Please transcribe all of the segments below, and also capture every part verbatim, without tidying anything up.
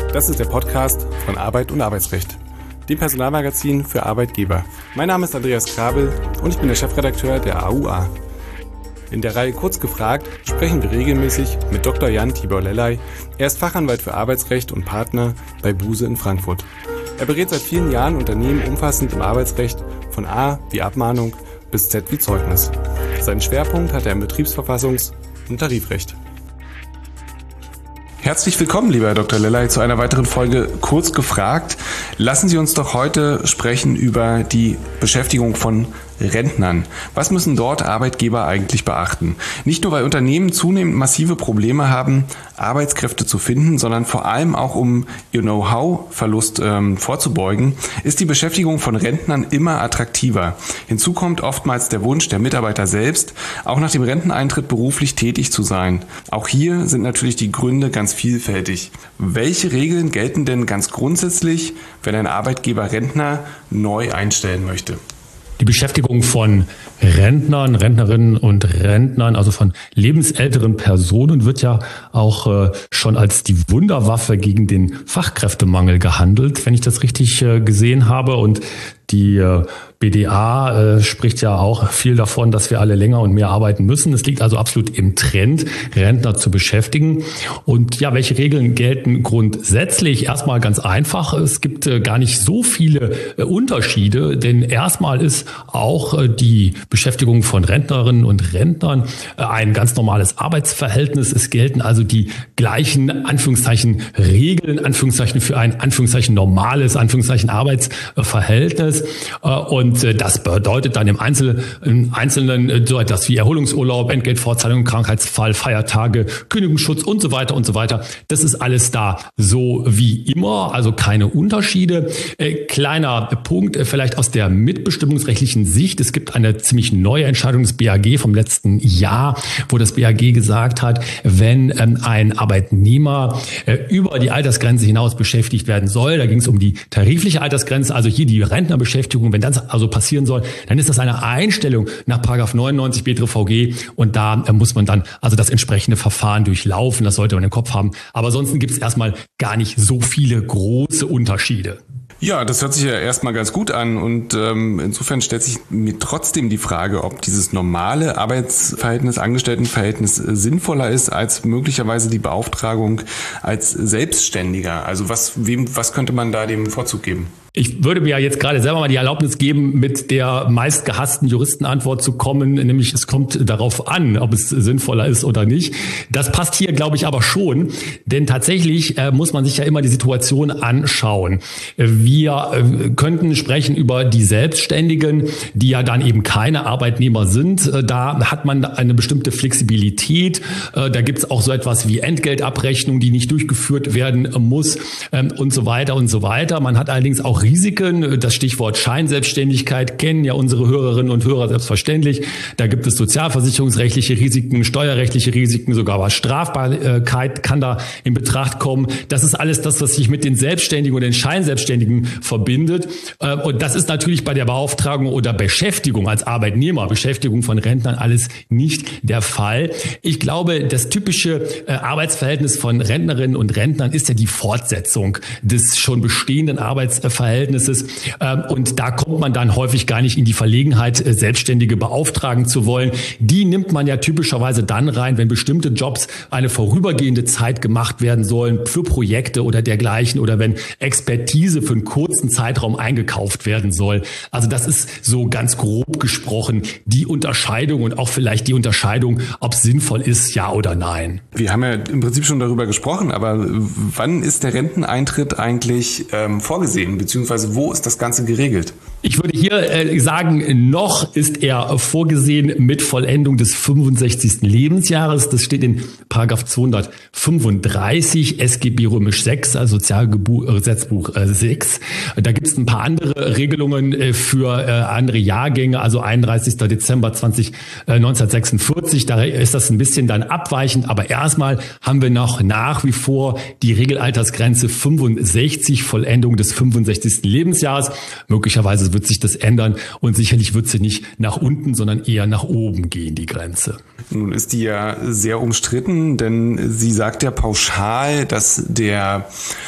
Das ist der Podcast von Arbeit und Arbeitsrecht, dem Personalmagazin für Arbeitgeber. Mein Name ist Andreas Krabel und ich bin der Chefredakteur der A U A. In der Reihe Kurz gefragt sprechen wir regelmäßig mit Doktor Jan Tibor Lellay. Er ist Fachanwalt für Arbeitsrecht und Partner bei Buse in Frankfurt. Er berät seit vielen Jahren Unternehmen umfassend im Arbeitsrecht von A wie Abmahnung bis Z wie Zeugnis. Seinen Schwerpunkt hat er im Betriebsverfassungs- und Tarifrecht. Herzlich willkommen, lieber Herr Doktor Lellay, zu einer weiteren Folge Kurz gefragt. Lassen Sie uns doch heute sprechen über die Beschäftigung von Rentnern. Was müssen dort Arbeitgeber eigentlich beachten? Nicht nur, weil Unternehmen zunehmend massive Probleme haben, Arbeitskräfte zu finden, sondern vor allem auch, um ihr Know-how-Verlust ähm, vorzubeugen, ist die Beschäftigung von Rentnern immer attraktiver. Hinzu kommt oftmals der Wunsch der Mitarbeiter selbst, auch nach dem Renteneintritt beruflich tätig zu sein. Auch hier sind natürlich die Gründe ganz vielfältig. Welche Regeln gelten denn ganz grundsätzlich, wenn ein Arbeitgeber Rentner neu einstellen möchte? Die Beschäftigung von Rentnern, Rentnerinnen und Rentnern, also von lebensälteren Personen, wird ja auch äh, schon als die Wunderwaffe gegen den Fachkräftemangel gehandelt, wenn ich das richtig äh, gesehen habe. Und die äh, B D A äh, spricht ja auch viel davon, dass wir alle länger und mehr arbeiten müssen. Es liegt also absolut im Trend, Rentner zu beschäftigen. Und ja, welche Regeln gelten grundsätzlich? Erstmal ganz einfach. Es gibt äh, gar nicht so viele äh, Unterschiede, denn erstmal ist auch äh, die Beschäftigung von Rentnerinnen und Rentnern äh, ein ganz normales Arbeitsverhältnis. Es gelten also die gleichen, Anführungszeichen, Regeln, Anführungszeichen, für ein, Anführungszeichen, normales, Anführungszeichen, Arbeitsverhältnis. Äh, und Und das bedeutet dann im Einzel, im Einzelnen so etwas wie Erholungsurlaub, Entgeltfortzahlung, Krankheitsfall, Feiertage, Kündigungsschutz und so weiter und so weiter. Das ist alles da so wie immer, also keine Unterschiede. Äh, kleiner Punkt äh, vielleicht aus der mitbestimmungsrechtlichen Sicht. Es gibt eine ziemlich neue Entscheidung des B A G vom letzten Jahr, wo das B A G gesagt hat, wenn ähm, ein Arbeitnehmer äh, über die Altersgrenze hinaus beschäftigt werden soll, da ging es um die tarifliche Altersgrenze, also hier die Rentnerbeschäftigung, wenn das also passieren soll, dann ist das eine Einstellung nach Paragraph neunundneunzig B T R V G und da äh, muss man dann also das entsprechende Verfahren durchlaufen, das sollte man im Kopf haben. Aber ansonsten gibt es erstmal gar nicht so viele große Unterschiede. Ja, das hört sich ja erstmal ganz gut an und ähm, insofern stellt sich mir trotzdem die Frage, ob dieses normale Arbeitsverhältnis, Angestelltenverhältnis äh, sinnvoller ist als möglicherweise die Beauftragung als Selbstständiger. Also was, wem, was könnte man da dem Vorzug geben? Ich würde mir ja jetzt gerade selber mal die Erlaubnis geben, mit der meistgehassten Juristenantwort zu kommen, nämlich es kommt darauf an, ob es sinnvoller ist oder nicht. Das passt hier, glaube ich, aber schon, denn tatsächlich äh, muss man sich ja immer die Situation anschauen. Wir äh, könnten sprechen über die Selbstständigen, die ja dann eben keine Arbeitnehmer sind. Äh, da hat man eine bestimmte Flexibilität. Äh, da gibt es auch so etwas wie Entgeltabrechnung, die nicht durchgeführt werden muss äh, und so weiter und so weiter. Man hat allerdings auch Risiken, das Stichwort Scheinselbstständigkeit kennen ja unsere Hörerinnen und Hörer selbstverständlich. Da gibt es sozialversicherungsrechtliche Risiken, steuerrechtliche Risiken, sogar was Strafbarkeit kann da in Betracht kommen. Das ist alles das, was sich mit den Selbstständigen und den Scheinselbstständigen verbindet. Und das ist natürlich bei der Beauftragung oder Beschäftigung als Arbeitnehmer, Beschäftigung von Rentnern alles nicht der Fall. Ich glaube, das typische Arbeitsverhältnis von Rentnerinnen und Rentnern ist ja die Fortsetzung des schon bestehenden Arbeitsverhältnisses. Und da kommt man dann häufig gar nicht in die Verlegenheit, Selbstständige beauftragen zu wollen. Die nimmt man ja typischerweise dann rein, wenn bestimmte Jobs eine vorübergehende Zeit gemacht werden sollen für Projekte oder dergleichen oder wenn Expertise für einen kurzen Zeitraum eingekauft werden soll. Also das ist so ganz grob gesprochen die Unterscheidung und auch vielleicht die Unterscheidung, ob es sinnvoll ist, ja oder nein. Wir haben ja im Prinzip schon darüber gesprochen, aber wann ist der Renteneintritt eigentlich ähm, vorgesehen? Beziehungsweise wo ist das Ganze geregelt? Ich würde hier äh, sagen, noch ist er vorgesehen mit Vollendung des fünfundsechzigsten Lebensjahres. Das steht in Paragraph zweihundertfünfunddreißig S G B römisch sechs, also Sozialgesetzbuch äh, sechs. Da gibt es ein paar andere Regelungen äh, für äh, andere Jahrgänge, also einunddreißigsten Dezember neunzehnhundertsechsundvierzig. Da ist das ein bisschen dann abweichend, aber erstmal haben wir noch nach wie vor die Regelaltersgrenze fünfundsechzig, Vollendung des fünfundsechzigsten Lebensjahres. Möglicherweise Weise wird sich das ändern und sicherlich wird sie nicht nach unten, sondern eher nach oben gehen, die Grenze. Nun ist die ja sehr umstritten, denn sie sagt ja pauschal, dass der,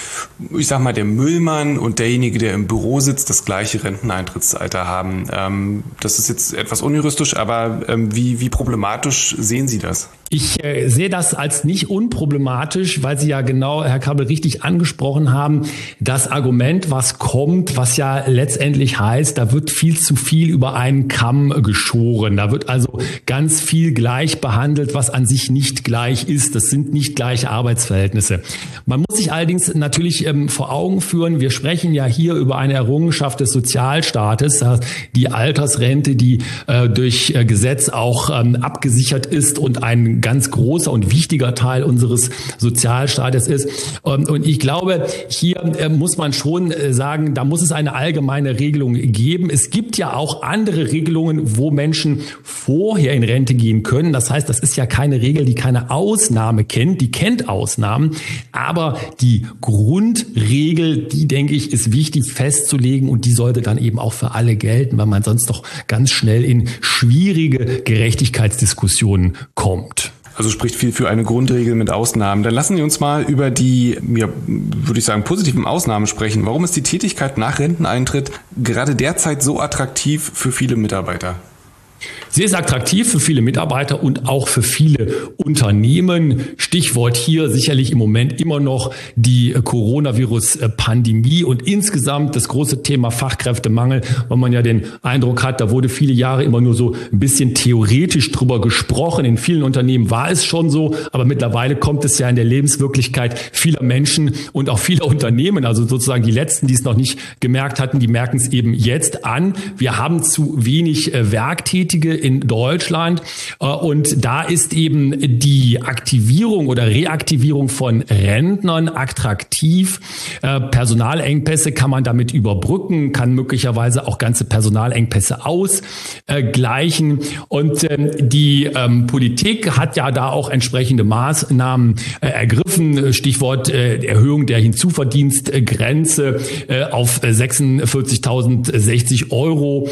ich sag mal, der Müllmann und derjenige, der im Büro sitzt, das gleiche Renteneintrittsalter haben. Ähm, das ist jetzt etwas unjuristisch, aber ähm, wie, wie problematisch sehen Sie das? Ich äh, sehe das als nicht unproblematisch, weil Sie ja genau, Herr Kabel, richtig angesprochen haben, das Argument, was kommt, was ja letztendlich heißt, da wird viel zu viel über einen Kamm geschoren. Da wird also ganz viel gleich behandelt, was an sich nicht gleich ist. Das sind nicht gleiche Arbeitsverhältnisse. Man muss sich allerdings natürlich ähm, vor Augen führen, wir sprechen ja hier über eine Errungenschaft des Sozialstaates, die Altersrente, die äh, durch äh, Gesetz auch ähm, abgesichert ist und ein ganz großer und wichtiger Teil unseres Sozialstaates ist. Und ich glaube, hier muss man schon sagen, da muss es eine allgemeine Regelung geben. Es gibt ja auch andere Regelungen, wo Menschen vorher in Rente gehen können. Das heißt, das ist ja keine Regel, die keine Ausnahme kennt. Die kennt Ausnahmen. Aber die Grundregel, die, denke ich, ist wichtig festzulegen und die sollte dann eben auch für alle gelten, weil man sonst doch ganz schnell in schwierige Gerechtigkeitsdiskussionen kommt. Also spricht viel für eine Grundregel mit Ausnahmen. Dann lassen Sie uns mal über die, ja, würde ich sagen, positiven Ausnahmen sprechen. Warum ist die Tätigkeit nach Renteneintritt gerade derzeit so attraktiv für viele Mitarbeiter? Sie ist attraktiv für viele Mitarbeiter und auch für viele Unternehmen. Stichwort hier sicherlich im Moment immer noch die Coronavirus-Pandemie und insgesamt das große Thema Fachkräftemangel, weil man ja den Eindruck hat, da wurde viele Jahre immer nur so ein bisschen theoretisch drüber gesprochen. In vielen Unternehmen war es schon so, aber mittlerweile kommt es ja in der Lebenswirklichkeit vieler Menschen und auch vieler Unternehmen, also sozusagen die Letzten, die es noch nicht gemerkt hatten, die merken es eben jetzt an. Wir haben zu wenig Werktätige in Deutschland und da ist eben die Aktivierung oder Reaktivierung von Rentnern attraktiv. Personalengpässe kann man damit überbrücken, kann möglicherweise auch ganze Personalengpässe ausgleichen und die Politik hat ja da auch entsprechende Maßnahmen ergriffen. Stichwort Erhöhung der Hinzuverdienstgrenze auf sechsundvierzigtausendsechzig Euro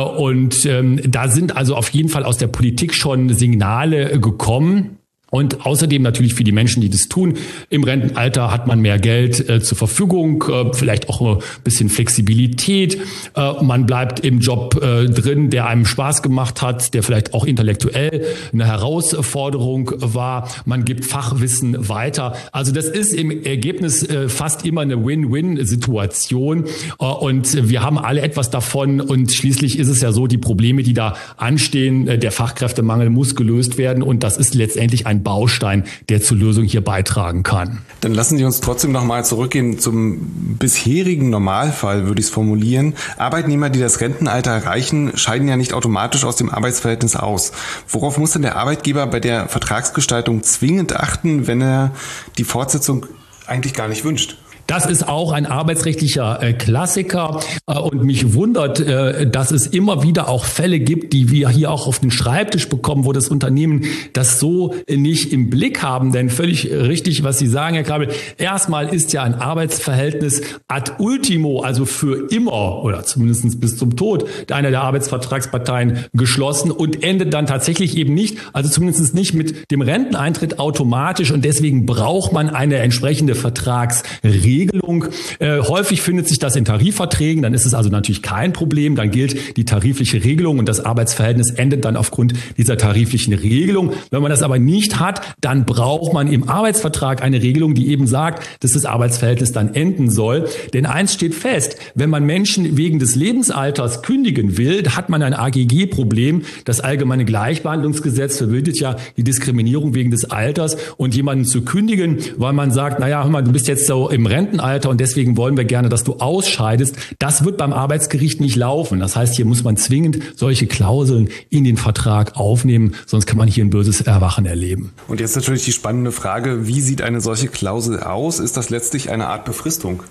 und da sind also auf jeden Fall aus der Politik schon Signale gekommen. Und außerdem natürlich für die Menschen, die das tun. Im Rentenalter hat man mehr Geld äh, zur Verfügung, äh, vielleicht auch ein bisschen Flexibilität. Äh, man bleibt im Job äh, drin, der einem Spaß gemacht hat, der vielleicht auch intellektuell eine Herausforderung war. Man gibt Fachwissen weiter. Also das ist im Ergebnis äh, fast immer eine Win-Win-Situation. Äh, und wir haben alle etwas davon. Und schließlich ist es ja so, die Probleme, die da anstehen, äh, der Fachkräftemangel muss gelöst werden. Und das ist letztendlich ein Baustein, der zur Lösung hier beitragen kann. Dann lassen Sie uns trotzdem nochmal zurückgehen zum bisherigen Normalfall, würde ich es formulieren. Arbeitnehmer, die das Rentenalter erreichen, scheiden ja nicht automatisch aus dem Arbeitsverhältnis aus. Worauf muss denn der Arbeitgeber bei der Vertragsgestaltung zwingend achten, wenn er die Fortsetzung eigentlich gar nicht wünscht? Das ist auch ein arbeitsrechtlicher äh, Klassiker äh, und mich wundert, äh, dass es immer wieder auch Fälle gibt, die wir hier auch auf den Schreibtisch bekommen, wo das Unternehmen das so äh, nicht im Blick haben. Denn völlig richtig, was Sie sagen, Herr Kabel, erstmal ist ja ein Arbeitsverhältnis ad ultimo, also für immer oder zumindest bis zum Tod einer der Arbeitsvertragsparteien geschlossen und endet dann tatsächlich eben nicht, also zumindest nicht mit dem Renteneintritt automatisch und deswegen braucht man eine entsprechende Vertragsregelung. Regelung. Äh, häufig findet sich das in Tarifverträgen, dann ist es also natürlich kein Problem, dann gilt die tarifliche Regelung und das Arbeitsverhältnis endet dann aufgrund dieser tariflichen Regelung. Wenn man das aber nicht hat, dann braucht man im Arbeitsvertrag eine Regelung, die eben sagt, dass das Arbeitsverhältnis dann enden soll. Denn eins steht fest, wenn man Menschen wegen des Lebensalters kündigen will, hat man ein A G G-Problem. Das Allgemeine Gleichbehandlungsgesetz verbietet ja die Diskriminierung wegen des Alters und jemanden zu kündigen, weil man sagt, naja, hör mal, du bist jetzt so im Rentenalter und deswegen wollen wir gerne, dass du ausscheidest. Das wird beim Arbeitsgericht nicht laufen. Das heißt, hier muss man zwingend solche Klauseln in den Vertrag aufnehmen, sonst kann man hier ein böses Erwachen erleben. Und jetzt natürlich die spannende Frage, wie sieht eine solche Klausel aus? Ist das letztlich eine Art Befristung?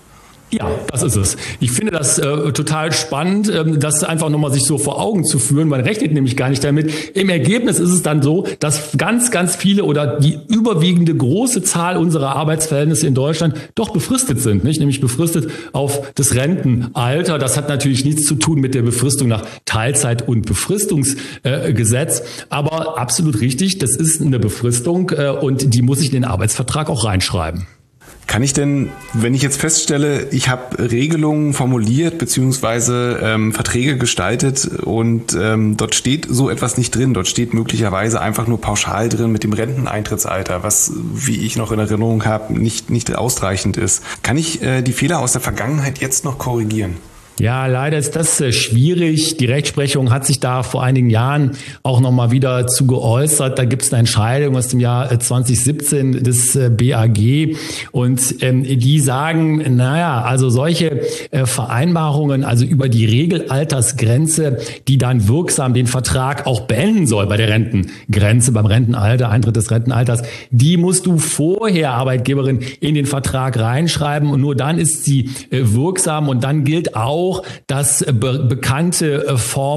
Ja, das ist es. Ich finde das äh, total spannend, ähm, das einfach nochmal sich so vor Augen zu führen. Man rechnet nämlich gar nicht damit. Im Ergebnis ist es dann so, dass ganz, ganz viele oder die überwiegende große Zahl unserer Arbeitsverhältnisse in Deutschland doch befristet sind, nicht? Nämlich befristet auf das Rentenalter. Das hat natürlich nichts zu tun mit der Befristung nach Teilzeit- und Befristungsgesetz. Äh, Aber absolut richtig, das ist eine Befristung äh, und die muss ich in den Arbeitsvertrag auch reinschreiben. Kann ich denn, wenn ich jetzt feststelle, ich habe Regelungen formuliert beziehungsweise ähm, Verträge gestaltet und ähm, dort steht so etwas nicht drin, dort steht möglicherweise einfach nur pauschal drin mit dem Renteneintrittsalter, was, wie ich noch in Erinnerung habe, nicht, nicht ausreichend ist. Kann ich äh, die Fehler aus der Vergangenheit jetzt noch korrigieren? Ja, leider ist das äh, schwierig. Die Rechtsprechung hat sich da vor einigen Jahren auch nochmal wieder zu geäußert. Da gibt es eine Entscheidung aus dem Jahr zwanzig siebzehn des äh, B A G und ähm, die sagen, naja, also solche äh, Vereinbarungen, also über die Regelaltersgrenze, die dann wirksam den Vertrag auch beenden soll bei der Rentengrenze, beim Rentenalter, Eintritt des Rentenalters, die musst du vorher, Arbeitgeberin, in den Vertrag reinschreiben und nur dann ist sie äh, wirksam und dann gilt auch das be- bekannte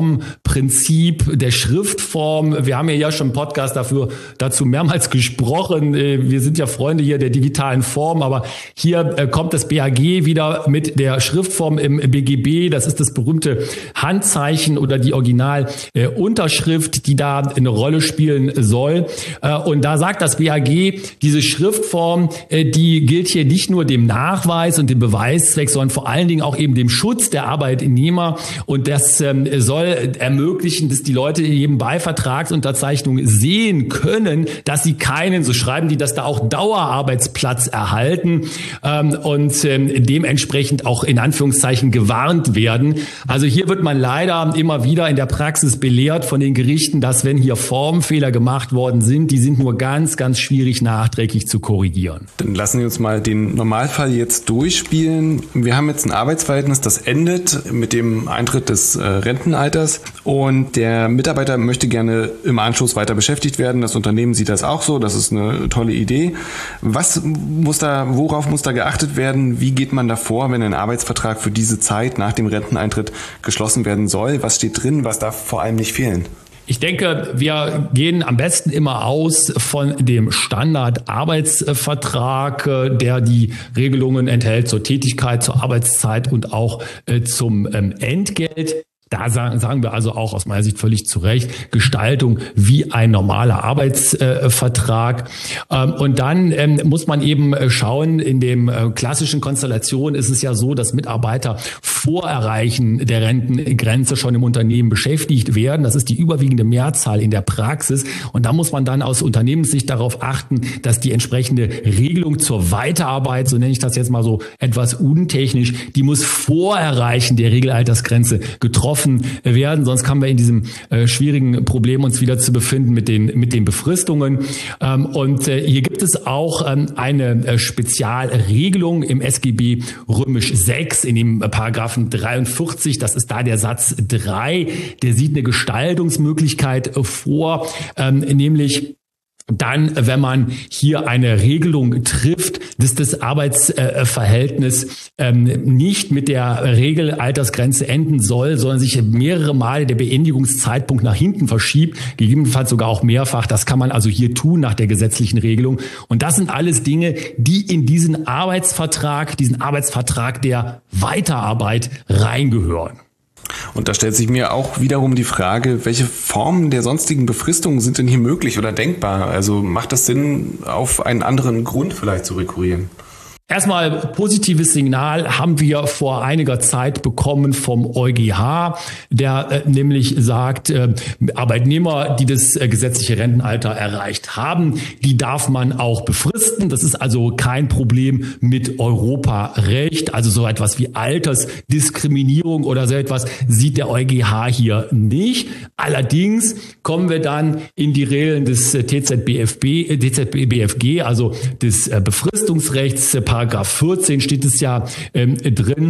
Formprinzip der Schriftform. Wir haben ja schon einen Podcast dafür, dazu mehrmals gesprochen. Wir sind ja Freunde hier der digitalen Form, aber hier kommt das B A G wieder mit der Schriftform im B G B. Das ist das berühmte Handzeichen oder die Originalunterschrift, die da eine Rolle spielen soll. Und da sagt das B A G, diese Schriftform, die gilt hier nicht nur dem Nachweis und dem Beweiszweck, sondern vor allen Dingen auch eben dem Schutz der Arbeitnehmer und das ähm, soll ermöglichen, dass die Leute eben bei Vertragsunterzeichnung sehen können, dass sie keinen, so schreiben die, dass da auch Dauerarbeitsplatz erhalten ähm, und ähm, dementsprechend auch in Anführungszeichen gewarnt werden. Also hier wird man leider immer wieder in der Praxis belehrt von den Gerichten, dass wenn hier Formfehler gemacht worden sind, die sind nur ganz, ganz schwierig nachträglich zu korrigieren. Dann lassen wir uns mal den Normalfall jetzt durchspielen. Wir haben jetzt ein Arbeitsverhältnis, das endet mit dem Eintritt des äh, Rentenalters und der Mitarbeiter möchte gerne im Anschluss weiter beschäftigt werden. Das Unternehmen sieht das auch so. Das ist eine tolle Idee. Was muss da, worauf muss da geachtet werden? Wie geht man da vor, wenn ein Arbeitsvertrag für diese Zeit nach dem Renteneintritt geschlossen werden soll? Was steht drin? Was darf vor allem nicht fehlen? Ich denke, wir gehen am besten immer aus von dem Standardarbeitsvertrag, der die Regelungen enthält zur Tätigkeit, zur Arbeitszeit und auch zum Entgelt. Da sagen, sagen wir also auch aus meiner Sicht völlig zu Recht, Gestaltung wie ein normaler Arbeitsvertrag. Und dann muss man eben schauen, in dem klassischen Konstellation ist es ja so, dass Mitarbeiter vor Erreichen der Rentengrenze schon im Unternehmen beschäftigt werden. Das ist die überwiegende Mehrzahl in der Praxis. Und da muss man dann aus Unternehmenssicht darauf achten, dass die entsprechende Regelung zur Weiterarbeit, so nenne ich das jetzt mal so etwas untechnisch, die muss vor Erreichen der Regelaltersgrenze getroffen werden, sonst kommen wir in diesem äh, schwierigen Problem uns wieder zu befinden mit den mit den Befristungen. Ähm, und äh, hier gibt es auch ähm, eine äh, Spezialregelung im S G B römisch sechs in dem äh, Paragraphen dreiundvierzig. Das ist da der Satz drei. Der sieht eine Gestaltungsmöglichkeit äh, vor, ähm, nämlich dann, wenn man hier eine Regelung trifft, dass das Arbeitsverhältnis ähm, nicht mit der Regelaltersgrenze enden soll, sondern sich mehrere Male der Beendigungszeitpunkt nach hinten verschiebt, gegebenenfalls sogar auch mehrfach. Das kann man also hier tun nach der gesetzlichen Regelung. Und das sind alles Dinge, die in diesen Arbeitsvertrag, diesen Arbeitsvertrag der Weiterarbeit reingehören. Und da stellt sich mir auch wiederum die Frage, welche Formen der sonstigen Befristungen sind denn hier möglich oder denkbar? Also macht das Sinn, auf einen anderen Grund vielleicht zu rekurrieren? Erstmal positives Signal haben wir vor einiger Zeit bekommen vom EuGH, der äh, nämlich sagt, äh, Arbeitnehmer, die das äh, gesetzliche Rentenalter erreicht haben, die darf man auch befristen. Das ist also kein Problem mit Europarecht. Also so etwas wie Altersdiskriminierung oder so etwas sieht der EuGH hier nicht. Allerdings kommen wir dann in die Regeln des äh, T Z B F B, äh, T Z B F G, also des äh, Befristungsrechts, Paragraph vierzehn steht es ja ähm, drin.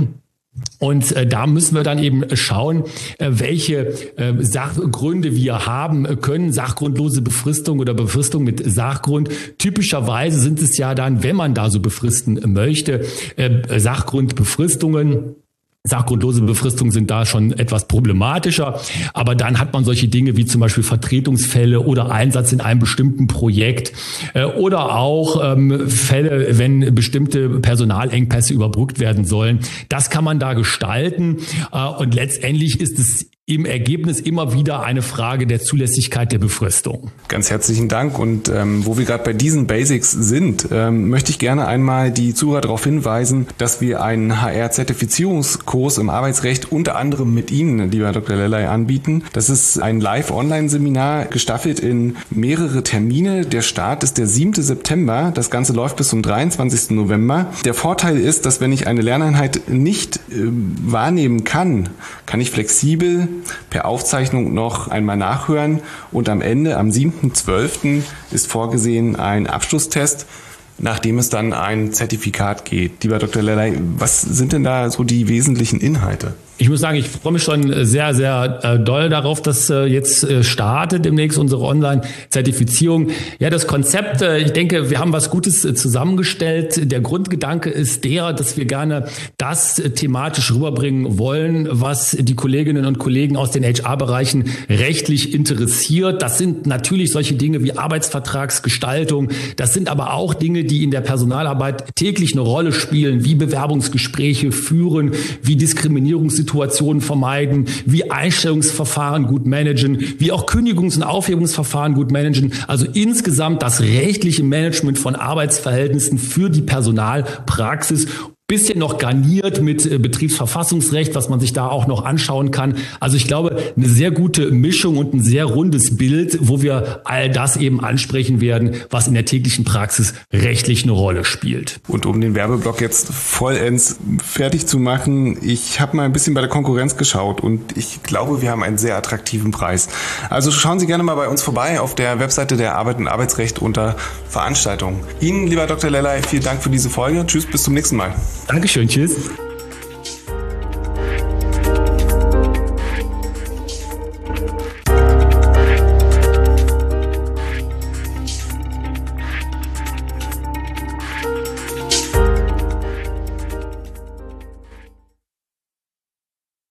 Und äh, da müssen wir dann eben schauen, äh, welche äh, Sachgründe wir haben können. Sachgrundlose Befristung oder Befristung mit Sachgrund. Typischerweise sind es ja dann, wenn man da so befristen möchte, äh, Sachgrundbefristungen. Sachgrundlose Befristungen sind da schon etwas problematischer, aber dann hat man solche Dinge wie zum Beispiel Vertretungsfälle oder Einsatz in einem bestimmten Projekt äh, oder auch ähm, Fälle, wenn bestimmte Personalengpässe überbrückt werden sollen. Das kann man da gestalten äh, und letztendlich ist es im Ergebnis immer wieder eine Frage der Zulässigkeit der Befristung. Ganz herzlichen Dank. Und ähm, wo wir gerade bei diesen Basics sind, ähm, möchte ich gerne einmal die Zuhörer darauf hinweisen, dass wir einen H R-Zertifizierungskurs im Arbeitsrecht unter anderem mit Ihnen, lieber Doktor Lellay, anbieten. Das ist ein Live-Online-Seminar, gestaffelt in mehrere Termine. Der Start ist der siebte September. Das Ganze läuft bis zum dreiundzwanzigsten November. Der Vorteil ist, dass wenn ich eine Lerneinheit nicht äh, wahrnehmen kann, kann ich flexibel per Aufzeichnung noch einmal nachhören und am Ende, am siebten zwölften ist vorgesehen ein Abschlusstest, nachdem es dann ein Zertifikat geht. Lieber Doktor Lellay, was sind denn da so die wesentlichen Inhalte? Ich muss sagen, ich freue mich schon sehr, sehr äh, doll darauf, dass äh, jetzt äh, startet demnächst unsere Online-Zertifizierung. Ja, das Konzept, äh, ich denke, wir haben was Gutes äh, zusammengestellt. Der Grundgedanke ist der, dass wir gerne das äh, thematisch rüberbringen wollen, was die Kolleginnen und Kollegen aus den H R-Bereichen rechtlich interessiert. Das sind natürlich solche Dinge wie Arbeitsvertragsgestaltung. Das sind aber auch Dinge, die in der Personalarbeit täglich eine Rolle spielen, wie Bewerbungsgespräche führen, wie Diskriminierungssituationen Situationen vermeiden, wie Einstellungsverfahren gut managen, wie auch Kündigungs- und Aufhebungsverfahren gut managen. Also insgesamt das rechtliche Management von Arbeitsverhältnissen für die Personalpraxis. Bisschen noch garniert mit Betriebsverfassungsrecht, was man sich da auch noch anschauen kann. Also ich glaube, eine sehr gute Mischung und ein sehr rundes Bild, wo wir all das eben ansprechen werden, was in der täglichen Praxis rechtlich eine Rolle spielt. Und um den Werbeblock jetzt vollends fertig zu machen, ich habe mal ein bisschen bei der Konkurrenz geschaut und ich glaube, wir haben einen sehr attraktiven Preis. Also schauen Sie gerne mal bei uns vorbei auf der Webseite der Arbeit und Arbeitsrecht unter Veranstaltungen. Ihnen, lieber Doktor Lellay, vielen Dank für diese Folge. Tschüss, bis zum nächsten Mal. Dankeschön, tschüss.